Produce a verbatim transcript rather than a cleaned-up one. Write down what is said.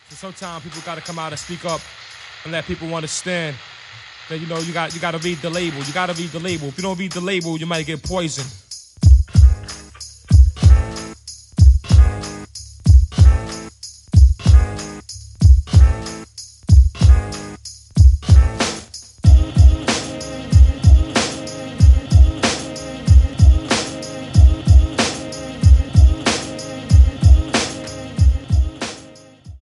So sometimes people got to come out and speak up and let people understand that, you know, you got you got to read the label. You got to read the label. If you don't read the label, you might get poisoned.